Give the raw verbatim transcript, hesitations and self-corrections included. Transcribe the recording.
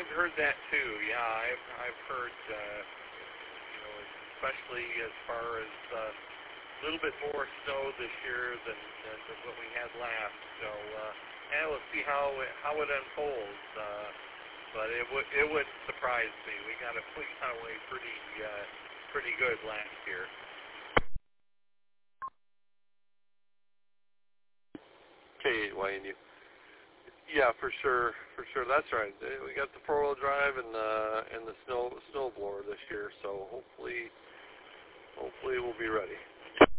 I've heard that too. Yeah, I've I've heard, uh, you know, especially as far as uh, a little bit more snow this year than, than, than what we had last. So, uh, yeah, we'll see how it, how it unfolds. Uh, but it would it wouldn't surprise me. We got a we got away pretty uh, pretty good last year. K eight Y N U. Yeah, for sure, for sure. That's right. We got the four-wheel drive and the and the snow snowblower this year, so hopefully, hopefully we'll be ready.